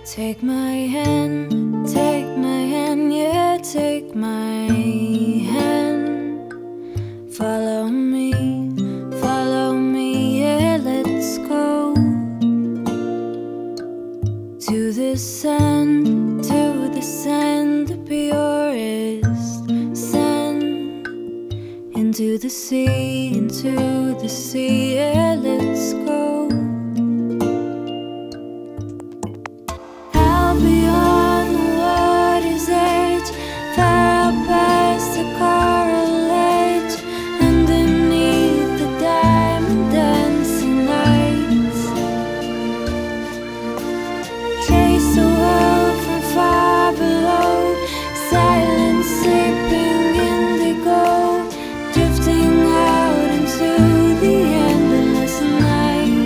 Take my hand, yeah, take my hand. Follow me, yeah, let's go to the sand, the purest sand. Into the sea, yeah, let's go. Out beyond the water's edge, far past the coral edge, underneath the diamond dancing lights. Trace the world from far below, silent sipping indigo, drifting out into the endless night.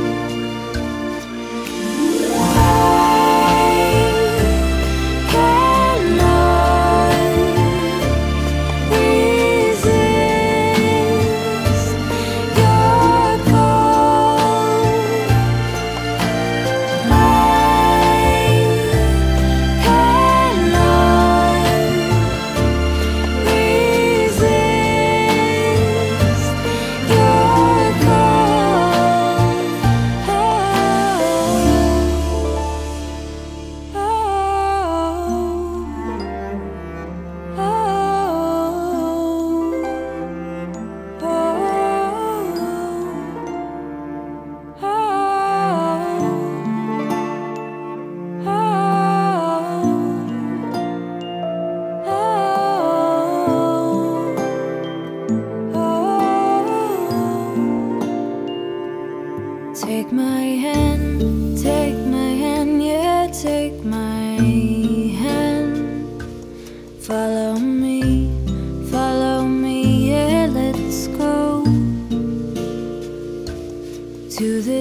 Take my hand, yeah, take my hand. Follow me, yeah, let's go to the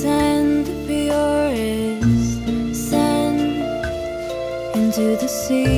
sand, the purest sand. Into the sea.